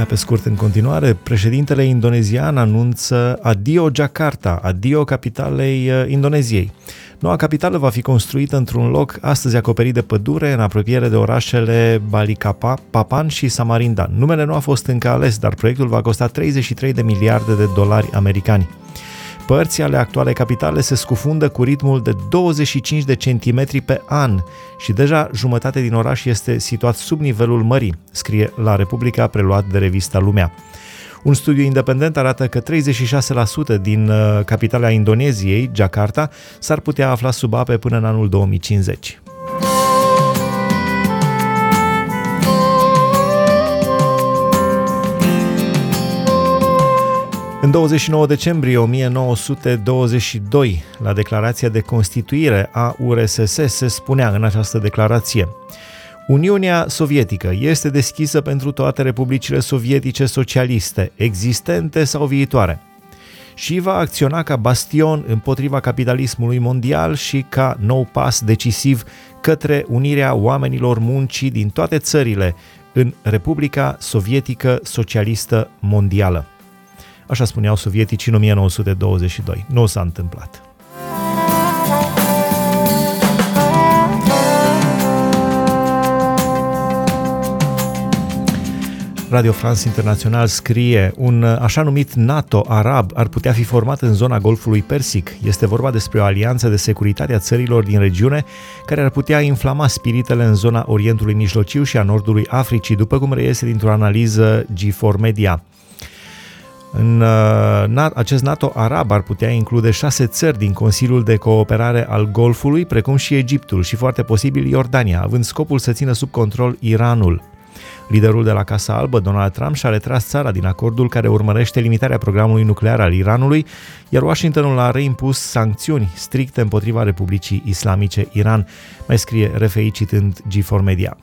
pe scurt în continuare. Președintele indonezian anunță adio Jakarta, adio capitalei Indoneziei. Noua capitală va fi construită într-un loc astăzi acoperit de pădure, în apropiere de orașele Balikpapan și Samarinda. Numele nu a fost încă ales, dar proiectul va costa 33 de miliarde de dolari americani. Părți ale actualei capitale se scufundă cu ritmul de 25 de centimetri pe an și deja jumătate din oraș este situat sub nivelul mării, scrie La Republica, preluat de revista Lumea. Un studiu independent arată că 36% din capitala Indoneziei, Jakarta, s-ar putea afla sub ape până în anul 2050. În 29 decembrie 1922, la declarația de constituire a URSS, se spunea în această declarație: Uniunea Sovietică este deschisă pentru toate republicile sovietice socialiste, existente sau viitoare, și va acționa ca bastion împotriva capitalismului mondial și ca nou pas decisiv către unirea oamenilor muncii din toate țările în Republica Sovietică Socialistă Mondială. Așa spuneau sovieticii în 1922. Nu s-a întâmplat. Radio France International scrie: un așa numit NATO arab ar putea fi format în zona Golfului Persic. Este vorba despre o alianță de securitate a țărilor din regiune care ar putea inflama spiritele în zona Orientului Mijlociu și a Nordului Africii, după cum reiese dintr-o analiză G4 Media. Acest NATO arab ar putea include 6 țări din Consiliul de Cooperare al Golfului, precum și Egiptul și foarte posibil Iordania, având scopul să țină sub control Iranul. Liderul de la Casa Albă, Donald Trump, și-a retras țara din acordul care urmărește limitarea programului nuclear al Iranului, iar Washingtonul a reimpus sancțiuni stricte împotriva Republicii Islamice Iran, mai scrie RFI citând G4 Media.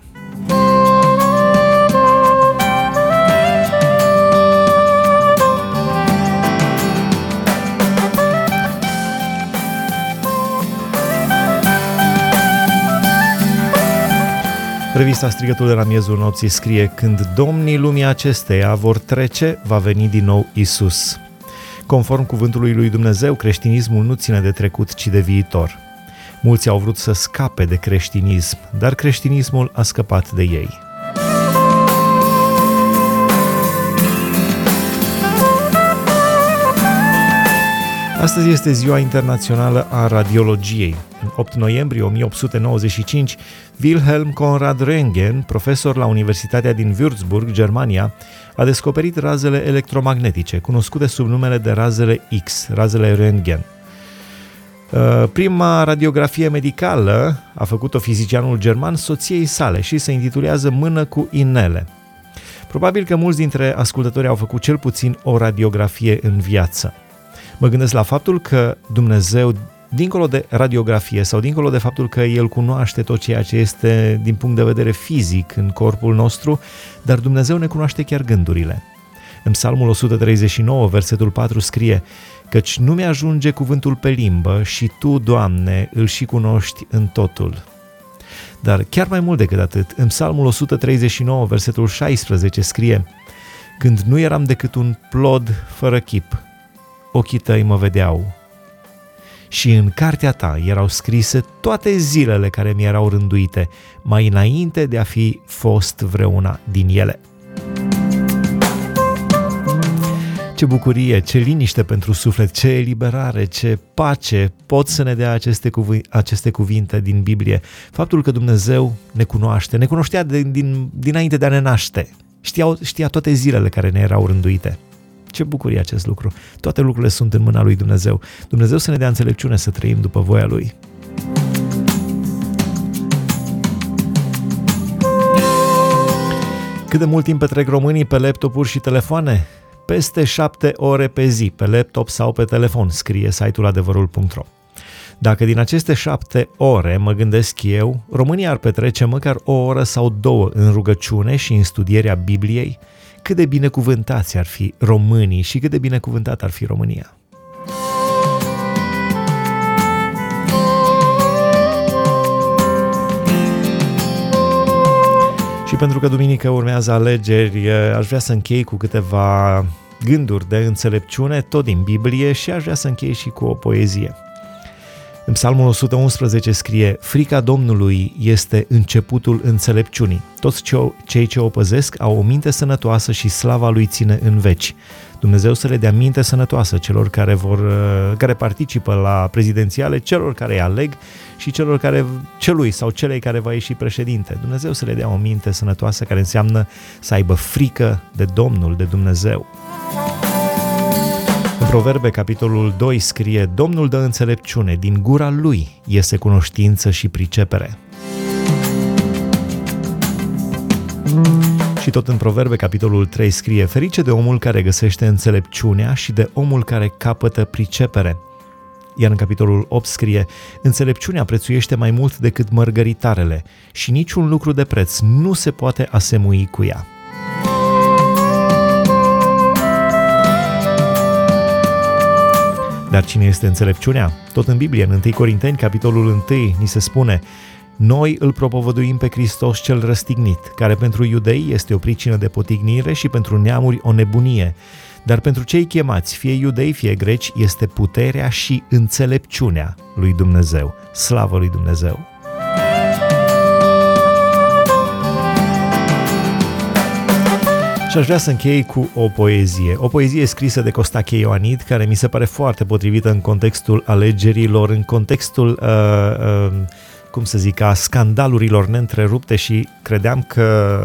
Revista Strigătul de la miezul nopții scrie: când domnii lumii acesteia vor trece, va veni din nou Isus. Conform cuvântului lui Dumnezeu, creștinismul nu ține de trecut, ci de viitor. Mulți au vrut să scape de creștinism, dar creștinismul a scăpat de ei. Astăzi este Ziua Internațională a Radiologiei. În 8 noiembrie 1895, Wilhelm Conrad Röntgen, profesor la Universitatea din Würzburg, Germania, a descoperit razele electromagnetice, cunoscute sub numele de razele X, razele Röntgen. Prima radiografie medicală a făcut-o fizicianul german soției sale și se intitulează Mână cu inele. Probabil că mulți dintre ascultători au făcut cel puțin o radiografie în viață. Mă gândesc la faptul că Dumnezeu, dincolo de radiografie sau dincolo de faptul că El cunoaște tot ceea ce este din punct de vedere fizic în corpul nostru, dar Dumnezeu ne cunoaște chiar gândurile. În Psalmul 139, versetul 4 scrie: căci nu mi-ajunge cuvântul pe limbă și Tu, Doamne, îl și cunoști în totul. Dar chiar mai mult decât atât, în Psalmul 139, versetul 16 scrie: când nu eram decât un plod fără chip, ochii Tăi mă vedeau. Și în cartea Ta erau scrise toate zilele care mi erau rânduite, mai înainte de a fi fost vreuna din ele. Ce bucurie, ce liniște pentru suflet, ce eliberare, ce pace pot să ne dea aceste cuvinte din Biblie. Faptul că Dumnezeu ne cunoaște, ne cunoștea dinainte de a ne naște. Știa toate zilele care ne erau rânduite. Ce bucurie acest lucru! Toate lucrurile sunt în mâna lui Dumnezeu. Dumnezeu să ne dea înțelepciune să trăim după voia Lui. Cât de mult timp petrec românii pe laptopuri și telefoane? Peste 7 ore pe zi, pe laptop sau pe telefon, scrie site-ul adevărul.ro. Dacă din aceste 7 ore, mă gândesc eu, România ar petrece măcar o oră sau 2 în rugăciune și în studierea Bibliei, cât de binecuvântați ar fi românii și cât de binecuvântată ar fi România. Și Și pentru că duminică urmează alegeri, aș vrea să închei cu câteva gânduri de înțelepciune, tot din Biblie, și aș vrea să închei și cu o poezie. În Psalmul 111 scrie: frica Domnului este începutul înțelepciunii. Toți cei ce o păzesc au o minte sănătoasă și slava lui ține în veci. Dumnezeu să le dea minte sănătoasă celor care participă la prezidențiale, celor care îi aleg și celui sau celei care va ieși președinte. Dumnezeu să le dea o minte sănătoasă, care înseamnă să aibă frică de Domnul, de Dumnezeu. În Proverbe, capitolul 2, scrie: Domnul dă înțelepciune, din gura lui iese cunoștință și pricepere. Și tot în Proverbe, capitolul 3, scrie: ferice de omul care găsește înțelepciunea și de omul care capătă pricepere. Iar în capitolul 8 scrie: înțelepciunea prețuiește mai mult decât mărgăritarele și niciun lucru de preț nu se poate asemui cu ea. Dar cine este înțelepciunea? Tot în Biblie, în 1 Corinteni, capitolul 1, ni se spune: noi îl propovăduim pe Hristos cel răstignit, care pentru iudei este o pricină de potignire și pentru neamuri o nebunie, dar pentru cei chemați, fie iudei, fie greci, este puterea și înțelepciunea lui Dumnezeu. Slavă lui Dumnezeu! Și aș vrea să închei cu o poezie scrisă de Costache Ioanid, care mi se pare foarte potrivită în contextul alegerilor, în contextul, a scandalurilor neîntrerupte, și credeam că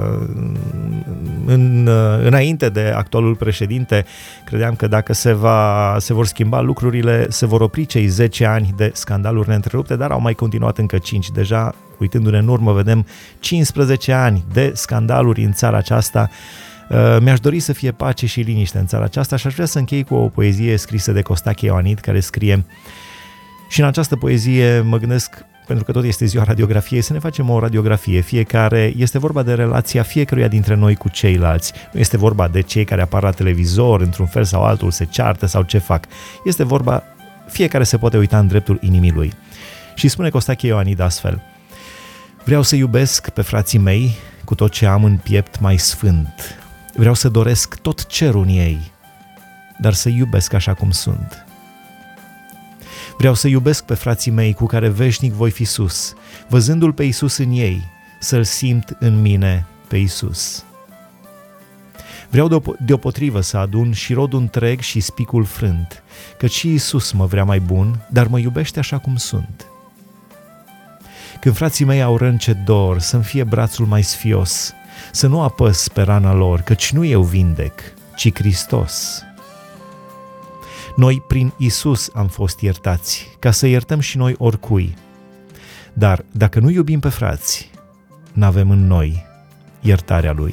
înainte de actualul președinte, credeam că dacă se vor schimba lucrurile, se vor opri cei 10 ani de scandaluri neîntrerupte, dar au mai continuat încă 5. Deja, uitându-ne în urmă, vedem 15 ani de scandaluri în țara aceasta. Mi-aș dori să fie pace și liniște în țara aceasta și aș vrea să închei cu o poezie scrisă de Costache Ioanid, care scrie, și în această poezie mă gândesc, pentru că tot este ziua radiografiei, să ne facem o radiografie. Fiecare, este vorba de relația fiecăruia dintre noi cu ceilalți. Nu este vorba de cei care apar la televizor, într-un fel sau altul, se ceartă sau ce fac. Este vorba, fiecare se poate uita în dreptul inimii lui. Și spune Costache Ioanid astfel: vreau să iubesc pe frații mei cu tot ce am în piept mai sfânt. Vreau să doresc tot cerul în ei, dar să iubesc așa cum sunt. Vreau să iubesc pe frații mei cu care veșnic voi fi sus, văzându-L pe Iisus în ei, să-L simt în mine pe Iisus. Vreau deopotrivă să adun și rodul întreg și spicul frânt, căci și Iisus mă vrea mai bun, dar mă iubește așa cum sunt. Când frații mei au răni ce dor, să-mi fie brațul mai sfios, să nu apăs pe rana lor, căci nu eu vindec, ci Hristos. Noi prin Iisus am fost iertați, ca să iertăm și noi oricui. Dar dacă nu iubim pe frați, n-avem în noi iertarea Lui.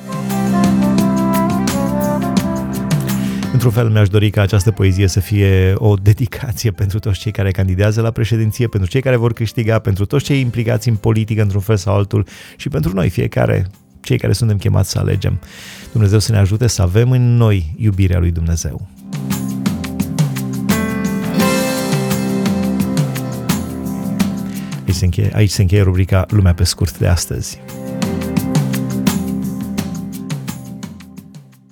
Într-un fel mi-aș dori ca această poezie să fie o dedicație pentru toți cei care candidează la președinție, pentru cei care vor câștiga, pentru toți cei implicați în politică într-un fel sau altul și pentru noi, fiecare, cei care suntem chemați să alegem. Dumnezeu să ne ajute să avem în noi iubirea lui Dumnezeu. Aici se încheie rubrica Lumea pe scurt de astăzi.